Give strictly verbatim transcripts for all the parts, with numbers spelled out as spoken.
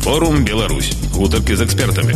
Форум Беларусь. Гутаркі з экспертамі.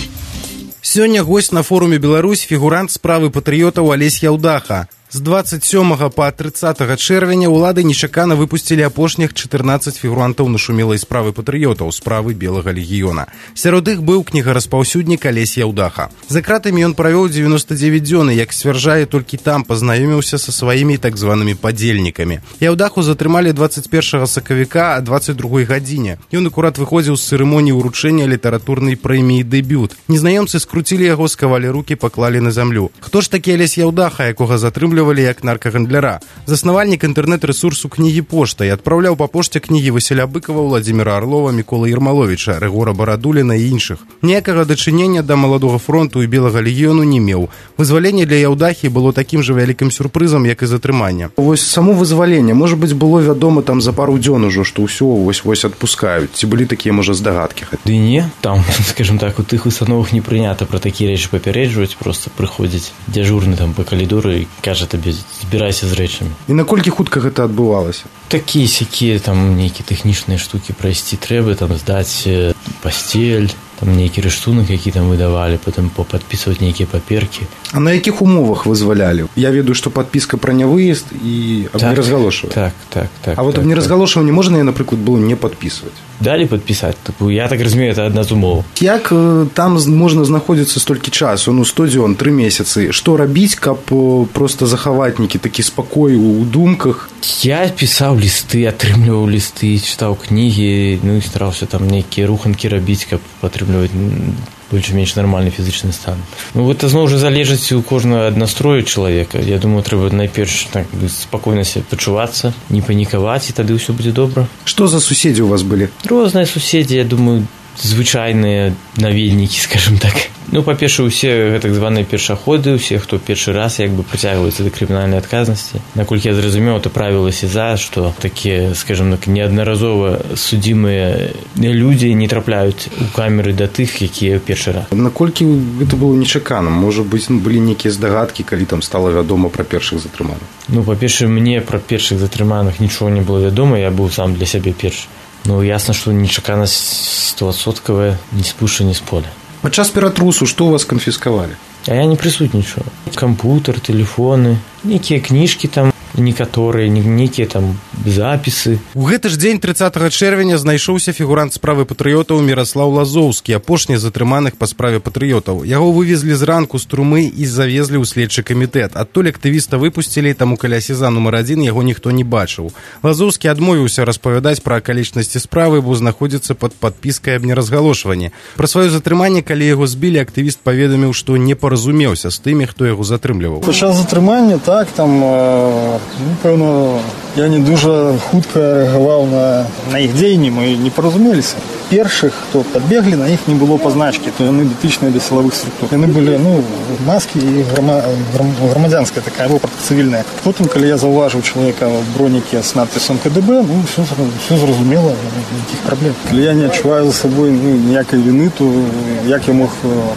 Сёння госць на форуме Беларусь фігурант справы патрыётаў Алесь Яўдаха. З двадцать сёмага па тридцатага чэрвеня ўлады нечакана выпусцілі апошніх чатырнаццаць фігурантаў нашумелай справы патрыётаў, справы Белага легіёна. Сярод іх быў кнігараспаўсюднік Алесь Яўдаха. За кратамі ён правёў дзевяноста дзевяць дзён, і, як сцвярджае, толькі там пазнаёміўся са сваімі так званымі падзельнікамі. Яўдаху затрымалі двадцать першага сакавіка а двадцать другой гадзіне. Ён акурат выходзіў з цырымоніі ўручэння літаратурнай прэміі «Дэбют». Незнаёмцы скруцілі яго, скавалі рукі, паклалі на зямлю. Хто ж такі Алесь Яўдаха, якога затрымлівалі як наркагандляра? Заснавальнік інтэрнэт-рэсурсу кнігі «Пошта» і адпраўляў па пошце кнігі Васіля Быкова, Владзіміра Арлова, Міколы Ермаловіча, Рыгора Барадуліна і іншых. Ніякага дачынення да маладога фронту і Белага легіёну не меў. Вызваленне для Яўдахі было такім жа вялікім сюрпрызам, як і затрыманне. Вось само вызваленне, можа быць, было вядома там за пару дзён ужо, што ўсё вось-вось адпускаюць. Ці былі такія, можа, здагадкі? Ды не, там, скажем так, у тых установах не прынята пра такія рэчы папярэджваць, проста прыходзіць дзяжурны там па калідору і кажа табе, збірайся з рэчамі. І наколькі хутка гэта адбывалася? Такія-сякія там нейкія тэхнічныя штукі прайсці трэба, там здаць пасцель, там нейкі рыштунак, які там выдавалі, потым падпісваць нейкія паперкі. А на якіх умовах вызвалялі? Я ведаю, што падпіска пра нявыезд і аб так, неразгалошванне. Так, так, так. А вот так, аб неразгалошванне можна, напрыклад, было не падпісваць? Далі падпісаць. Я так разумею, это адна з умоў. Як там можна знаходзіцца столькі часу? Ну, сто дзён, тры месяцы. Што рабіць, каб проста захаваць нейкі такі спакой у думках? Я пісаў лісты, атрымліваў лісты, чытаў кнігі, ну і стараўся там нейкія руханкі рабіць, каб атрымліваць больш-менш нармальны фізічны стан. Ну, гэта зноў жа залежыць у кожнага ад настрою чалавека. Я думаю, трэба найперш так спакойна себе пачувацца, не панікаваць, і тады ўсё будзе добра. Што за суседзі у вас былі? Розныя суседзі, я думаю, звычайныя наведнікі, скажем так. Ну, па-першае, усе так званыя першаходы, усе, хто першы раз як бы прыцягваецца да крымінальнай адказнасці. Наколькі я зразумеў, то правіла СІЗА, што такія, скажем так, неаднаразова судзімыя людзі не трапляюць у камеры да тых, якія першы раз. Наколькі гэта было нечакана? Можа быць, ну, былі нейкія здагадкі, калі там стала вядома пра першых затрыманых? Ну, па-першае, мне пра першых затрыманых нічога не было вядома, я быў сам для сябе першы. Ну, ясна, што нечаканасць стовадсоткавая, ні з пушы, ні з поля. Падчас ператрусу што ў вас канфіскавалі? А я не прысутнічаў. Кампутер, тэлефоны, нейкія кніжкі там, некаторыя, нейкія там запісы. У гэты ж дзень тридцатага чэрвеня знайшоўся фігурант справы патрыётаў Міраслаў Лазоўскі, апошні з затрыманых па справе патрыётаў. Яго вывезлі зранку з трумы і завезлі ў следчы камітэт. Адтуль актывіста выпусцілі, таму каля СІЗА нумар адзін яго ніхто не бачыў. Лазоўскі адмовіўся распавядаць пра акалічнасці справы, бо знаходзіцца пад падпіскай аб неразгалошванні. Пра сваё затрыманне, калі яго збілі, актывіст паведаміў, што не паразумеўся з тымі, хто яго затрымліваў. Падчас затрымання, так, там, ну, пэўна, я не дуже хутка рэагаваў на, на іх дзеянні, мы не паразумеліся. Першых, хто падбеглі, на іх не было пазначкі, то яны датычныя да сілавых структур. Яны былі, ну, маскі і грама, грам, грамадзянская такая, вопратка цывільная. Потым, калі я заўважыў чалавека в бронікі з надпісам КДБ, ну, все, все зразумела, ніякіх праблем. Калі я не адчуваю за сабой, ну, ніякай віны, то як я мог,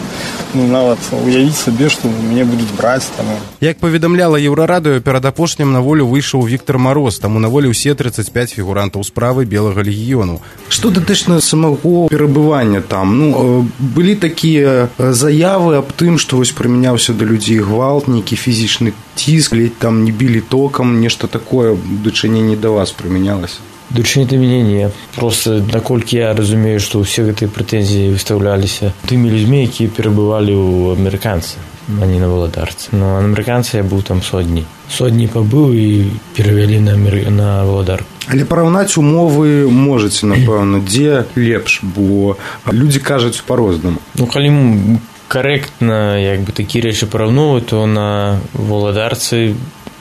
ну, нават уявіць сабе, што мяне будуць браць там. Як паведамляла Еўрарадыё, перад апошнім на волю выйшаў Віктор Мароз, таму на волі ўсе тридцать пять фігурантаў справы Белага легіёну. Што датычна самого перабывання там? Ну, былі такія заявы аб тым, што вось прымяняўся да людзей гвалт, нейкі фізічны ціск, ледзь там не білі токам, нешта такое дачыненне да вас прымянялася? Дачыненне да мяне не. Проста, наколькі я разумею, што ўсе гэтыя прэтэнзіі выстаўляліся тымі людзьмі, якія перабывалі ў амерыканцы, а не на валадарцы. Но на амерыканцы я быў там сотні. Сотні пабыў і перавялі на, Амер... на валадарку. Але параўнаць умовы можаце, напэўна, дзе лепш, бо людзі кажуць па-рознаму. Ну, калі карэктна, як бы, такія рэчы параўноўваць, то на валадарцы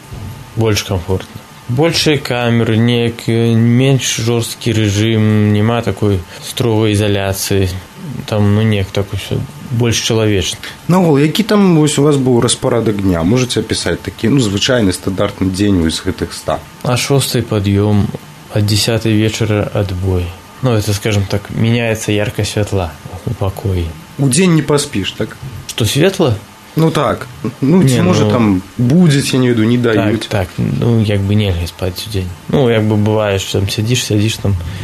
больш камфортна. Большыя камеры, неяк менш жорсткі рэжым, няма такой строгай ізаляцыі. Там, ну, неяк так усё больш чалавечна. Нагол, які там вось у вас быў распарадак дня? Можаце апісаць такі, ну, звычайны стандартны дзень з гэтых ста? А шостай пад'ём, ад дзесятай вечара адбой. Ну, это, скажем так, меняется яркость святла у пакоі. У дзень не паспіш, так? Што, светла? Ну так, ну ці можа ну, там будзець, я не веду, не даюць. Так, так, ну як бы нельга спаць у дзень. Ну як бы бывае, што там сядзіш, сядзіш там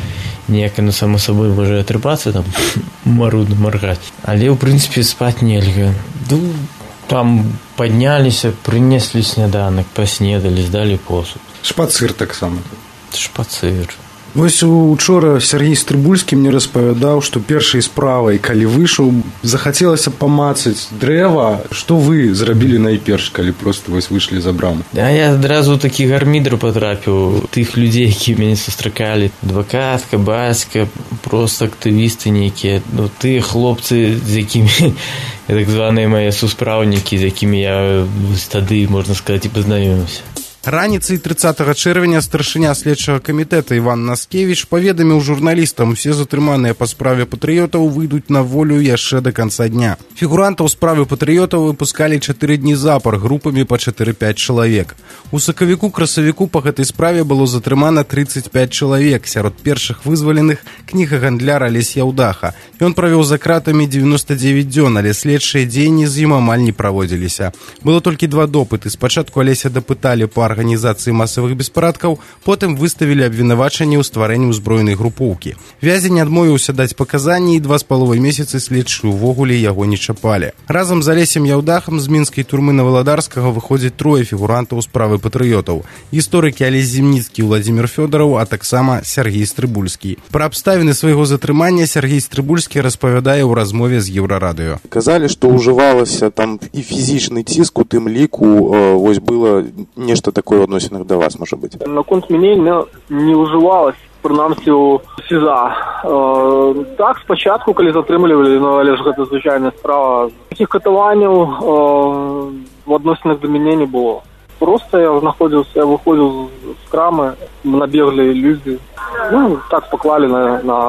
ніяк яно само сабой можа атрымацца, там марудна маргаць. Але, ў прынцыпе, спаць нельга. Ну, там падняліся, прынеслі сняданак, паснедалі, здалі посуд. Шпацыр таксама. Шпацыр. Вось учора Сергей Стрыбульскі мне распавядаў, што першай справай, калі выйшаў, захацелася памацаць дрэва. Што вы зрабілі найперш, калі проста вось выйшлі за браму? А я адразу такі гармідр патрапіў. Тых людзей, які мяне сустракалі. Адвакатка, бацька, проста актывісты нейкія. Ну, тыя хлопцы, з якімі, так званыя мае суспраўнікі, з якімі я тады, можна сказаць, і пазнаёміўся. Раніцай трыццатага чэрвеня старшыня следчага камітэта Іван Наскевіч паведаміў журналістам, усе затрыманыя па справе патрыётаў выйдуць на волю яшчэ да канца дня. Фігурантаў справы патрыётаў выпускалі чатыры дні запар групамі па чатыры-пяць чалавек. У сакавіку-красавіку па гэтай справе было затрымана трыццаць пяць чалавек. Сярод першых вызваленых кнігагандляр Алесь Яўдаха. Ён правёў за кратамі дзевяноста дзевяць дзён, але следчыя дзеянні з ім амаль не праводзіліся. Было толькі два допыты. Спачатку Алеся дапыталі па арганізацыі масавых беспарадкаў, потым выставілі абвінавачанне ў стварэнні ўзброенай групоўкі. Вязень адмовіўся даць паказанні, і два з паловай месяцы следчыя ўвогуле яго не чапалі. Разам з Алесем Яўдахам з мінскай турмы Наваладарскага выходзіць трое фігурантаў справы патрыётаў. Гісторыкі Алесь Зімніцкі, Владзімір Фёдараў, а таксама Сергей Стрыбульскі. Пра абставіны свайго затрымання Сергей Стрыбульскі распавядае ў размове з Еўрарадыё. Казалі, што ўжывалася там і фізічны ціск, у тым ліку вось было нешта такое в адносінах да вас, можа быць? Наконт мяне не ўжывалася, прынамсі ў СІЗА. Э, так, спачатку, калі затрымлівалі, ну, але ж гэта звычайная справа. Такіх катаванняў э, в адносінах да мяне не было. Просто я знаходзіўся, я выходзіў з крамы, набеглі людзі. Ну, так паклалі на, на,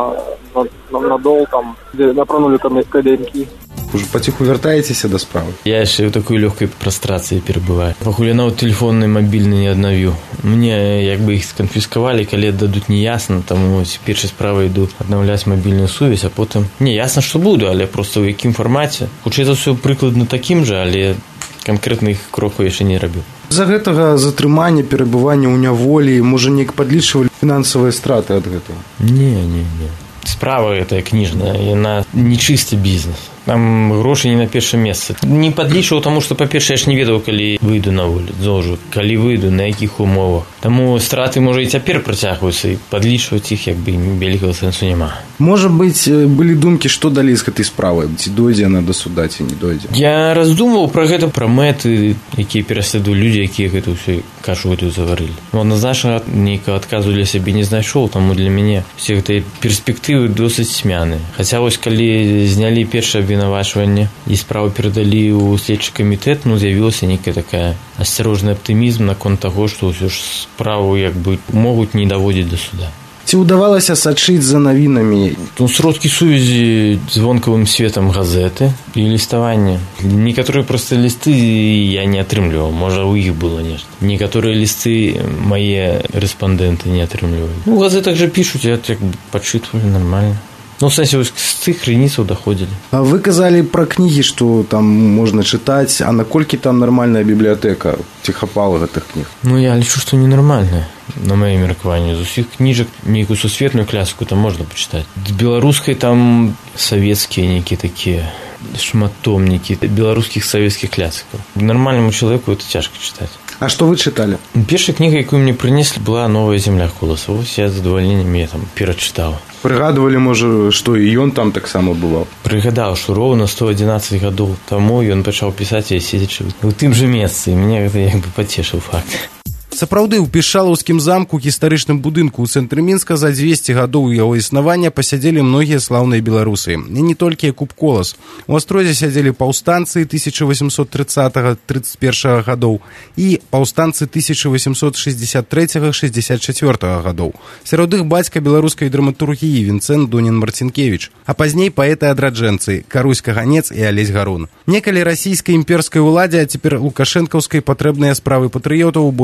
на, на дол, там, дзе напранулі каденькі. Уже паціху вяртаецеся да справы? Я яшчэ ў такой лёгкай прастрацыі перабываю. Пакуль я нават тэлефонны мабільны не аднавіў. Мне як бы іх сканфіскавалі, калі аддадуць не ясна, таму першай справай іду аднаўляць мабільную сувязь, а потым не ясна, што буду, але проста ў якім фармаце. Хутчэй за ўсё прыкладна такім жа, але канкрэтных крокаў яшчэ не рабіў. За гэтага затрымання, перабывання ў няволі, можа, неяк падлічвалі фінансавыя страты ад гэтага? Не, не, не. Справа гэтая кніжная, яна не чысты бізнес. Там грошы не на першым месцы. Не падлічваў, таму што, па-першае, я ж не ведаў, калі выйду на волю. Зожу, калі выйду, на якіх умовах. Таму страты, можа, і цяпер працягваюцца, і падлічваць іх, як бы, вялікага сэнсу няма. Можа быць, былі думкі, што далі з гэтай справай? Ці дойдзе яна да суда, ці не дойдзе? Я раздумваў пра гэта, пра мэты, якія пераследуюць людзі, якія гэта ўсё кашу гэтую заварылі. Ну, адназначна нейкага адказу для сябе не знайшоў, таму для мяне усе гэтыя перспектывы досыць цьмяныя. Хаця вось калі знялі першае абвінавачванне і справу перадалі ў следчы камітэт, ну, з'явілася нейкая такая асцярожны аптымізм наконт таго, што ўсё ж справу як бы могуць не даводзіць да суда. Ці ўдавалася сачыць за навінамі? Ну, сродкі сувязі звонкавым светам газеты і ліставанне. Некаторыя проста лісты я не атрымліваў, можа, у іх было нешта. Некаторыя лісты мае рэспандэнты не атрымлівалі. Ну, у газетах жа пішуць, я так пачытвалі нормально. Ну, в сэнсе, з цих крыніцаў даходзілі. А вы казалі пра кнігі, што там можна чытаць, а наколькі там нармальная бібліятэка? Ці хапала гэтых кніг? Ну, я лічу, што ненармальная, на маё меркаванне. З усіх кніжак нейкую сусветную класіку там можна пачытаць. З беларускай там савецкія нейкія такія шматтомнікі беларускіх савецкіх класікаў. Нармальнаму чалавеку это цяжка чытаць. А што вы чыталі? Першая кніга, якую мне прынеслі, была «Новая земля» Коласа. Вось я з задавальненнем я там перачытаў. Прыгадвалі, можа, што і ён там таксама бываў? Прыгадаў, што роўна сто адзінаццаць гадоў таму ён пачаў пісаць, я седзячы ў тым жа месцы, і мяне гэта як бы пацешыў факт. Сапраўды, у Пішалаўскім замку, гістарычным будынку ў цэнтры Мінска, за дзвесце гадоў яго існавання пасядзелі многія слаўныя беларусы. І не толькі Якуб Колас. У Астрозе сядзелі паўстанцы тысяча восемьсот тридцатага — тридцать первого гадоў і паўстанцы тысяча восемьсот шестьдесят третьего — шестьдесят четвёртого гадоў. Сярод іх бацька беларускай драматургіі Вінцэнт Донін-Марцінкевіч, а пазней паэты-адраджэнцы Карусь Каганец і Алесь Гарун. Некалі расійскай імперскай уладзе, а цяпер лукашэнкаўскай патрэбныя справы патрыётаў, бо яны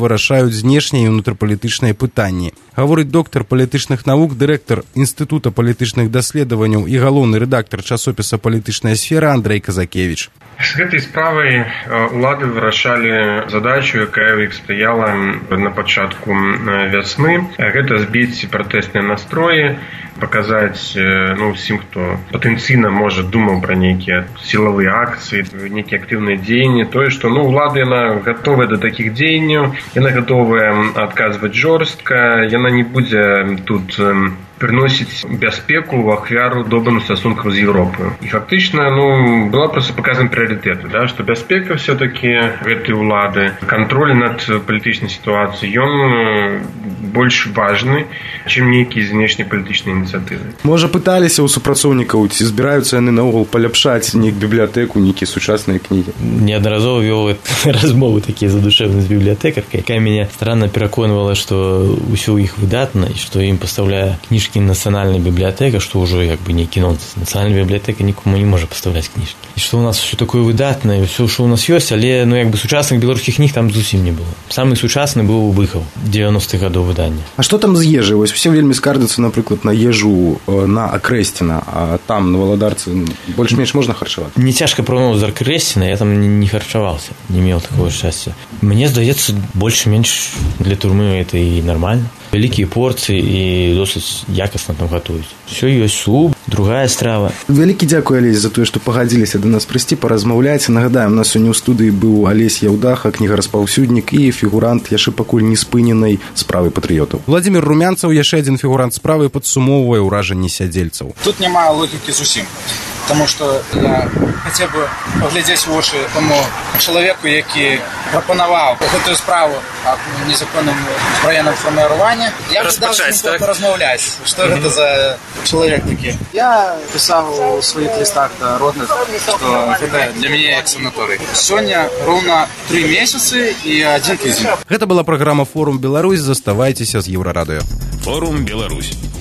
вырашаюць знешнія і ўнутрапалітычныя пытанні. Гаворыць доктар палітычных навук, дырэктар Інстытута палітычных даследаванняў і галоўны рэдактар часопіса «Палітычная сфера» Андрей Казакевич. З гэтай справай улады вырашалі задачу, якая ў іх стаяла на пачатку вясны. Гэта збіць пратэсныя настроі, паказаць ну, усім, хто патэнцыйна можа думаў пра нейкія сілавыя акцыі, нейкія актыўныя дзеянні, тое, што ну, улада яна гатовая да такіх дзеянняў, яна гатовая адказваць жорстка, яна не будзе тут приносить бяспеку в ахвяру добрым стасункам з Европой. И фактично, ну, была просто показана приоритеты, да, что бяспека все-таки этой улады, контроль над палітычнай ситуацией, он больш важны, чым нейкія знешнепалітычныя ініцыятывы. Можа, пыталіся ў супрацоўнікаў, ці збіраюцца яны наогул паляпшаць нейк бібліятэку, нейкія сучасныя кнігі? Неаднаразова вёў размовы такія задушевныя з бібліятэкаркай, якая мяне странна пераконвала, што ўсё ў іх выдатна, і што ім пастаўляе кніжкі национальная библиотека, что уже как бы некий нонсенс. Национальная библиотека никому не может поставлять книжки. И что у нас все такое выдатное, все, что у нас есть, але ну, как бы сучасных белорусских книг там зусім не было. Самый сучасный был у Быхова, девяностых годов выдания. А что там з ежай? Вось все вельмі скардзяцца, напрыклад, на ежу на Акрэсціна, а там, на Валадарцы, больш-менш можна харчаваць? Не цяжка параўноўваць з Акрэсціна, я там не харчавался, не имел такого счастья. Мне здаецца, больш-менш для турмы это и нормально. Великие порции и досыць якасна там готуюць. Все ёсць суп, другая страва. Вялікі дзякуй, Алесь, за тое, што пагадзіліся да нас прыйсці, паразмаўляць. Нагадаем, у нас сёння ў студыі быў Алесь Яўдаха, кнігараспаўсюднік і фігурант яшчэ пакуль не спыненай справы патрыётаў. Владзімір Румянцаў, яшчэ адзін фігурант справы, падсумоўвае ўражанні сядзельцаў. Тут няма логікі зусім. Тому що я хацеў бы паглядзець у вочы тому чалавеку, які прапанаваў гэтую справу аб незаконным збраенным фарміраванні. Я б даў з ним паразмаўляць, што mm-hmm. гэта за чалавек такі. Я пісаў у сваіх лістах да родных, што гэта для мяне як санаторый. Сёння роўна тры месяцы і адзін тыдзень. Гэта была праграма «Форум Беларусь». Заставайцеся з Еўрарадыё. «Форум Беларусь».